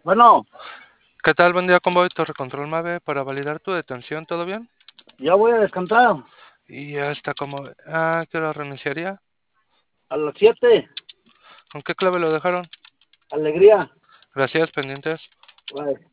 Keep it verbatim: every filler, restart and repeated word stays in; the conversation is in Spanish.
Bueno, ¿Qué tal? Buen día, Convoy, Torre Control Mave, para validar tu detención, ¿todo bien? ya voy a descansar Y ya está como... Ah, ¿qué hora reiniciaría? a las siete. ¿Con qué clave lo dejaron? Alegría. Gracias, pendientes. Bye.